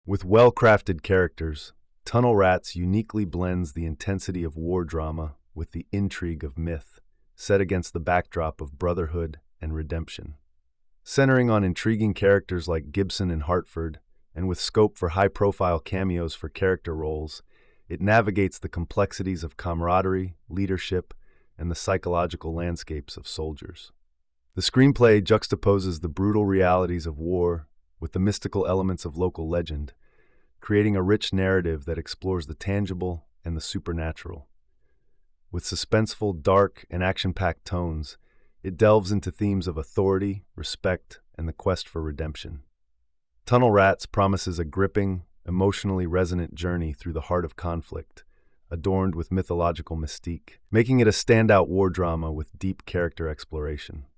With well-crafted characters, Tunnel Rats uniquely blends the intensity of war drama with the intrigue of myth, set against the backdrop of brotherhood and redemption. Centering on intriguing characters like Gibson and Hartford, and with scope for high-profile cameos for character roles, it navigates the complexities of camaraderie, leadership, and the psychological landscapes of soldiers. The screenplay juxtaposes the brutal realities of war with the mystical elements of local legend, creating a rich narrative that explores the tangible and the supernatural. With suspenseful, dark, and action-packed tones, it delves into themes of authority, respect, and the quest for redemption. Tunnel Rats promises a gripping, emotionally resonant journey through the heart of conflict, adorned with mythological mystique, making it a standout war drama with deep character exploration.